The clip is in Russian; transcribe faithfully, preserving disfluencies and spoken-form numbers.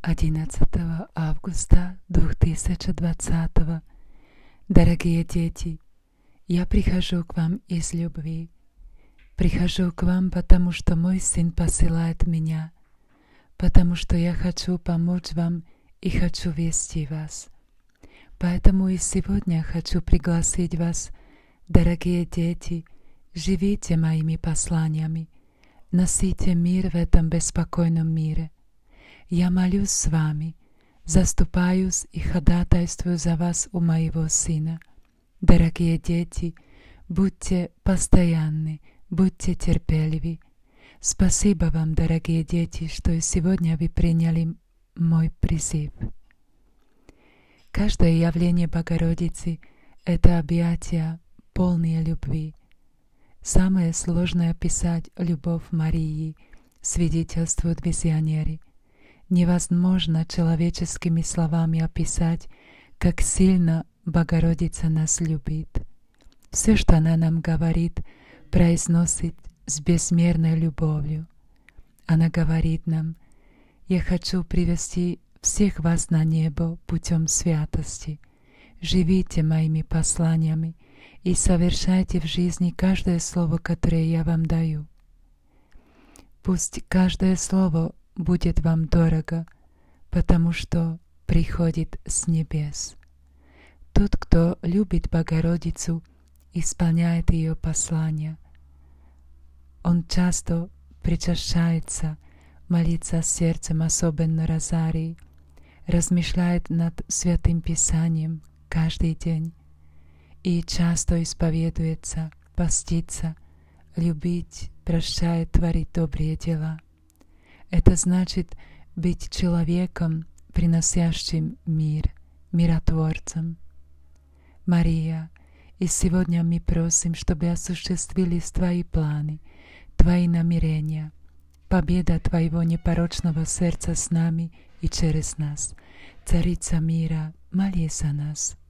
одиннадцатого августа две тысячи двадцатого. Дорогие дети, я прихожу к вам из любви. Прихожу к вам, потому что мой Сын посылает меня, потому что я хочу помочь вам и хочу вести вас. Поэтому и сегодня хочу пригласить вас, дорогие дети, живите моими посланиями, носите мир в этом беспокойном мире. Я молюсь с вами, заступаюсь и ходатайствую за вас у моего Сына. Дорогие дети, будьте постоянны, будьте терпеливы. Спасибо вам, дорогие дети, что сегодня вы приняли мой призыв. Каждое явление Богородицы — это объятия, полные любви. Самое сложное описать любовь Марии, свидетельствуют визионеры. Невозможно человеческими словами описать, как сильно Богородица нас любит. Все, что она нам говорит, произносит с безмерной любовью. Она говорит нам: «Я хочу привести всех вас на небо путем святости. Живите моими посланиями и совершайте в жизни каждое слово, которое я вам даю. Пусть каждое слово будет вам дорого, потому что приходит с небес. Тот, кто любит Богородицу, исполняет ее послания. Он часто причащается, молится сердцем, особенно розарий, размышляет над Святым Писанием каждый день и часто исповедуется, постится, любить, прощает, творить добрые дела. Это значит быть человеком, приносящим мир, миротворцем. Мария, и сегодня мы просим, чтобы осуществились Твои планы, Твои намерения. Победа Твоего непорочного сердца с нами и через нас. Царица мира, молись за нас.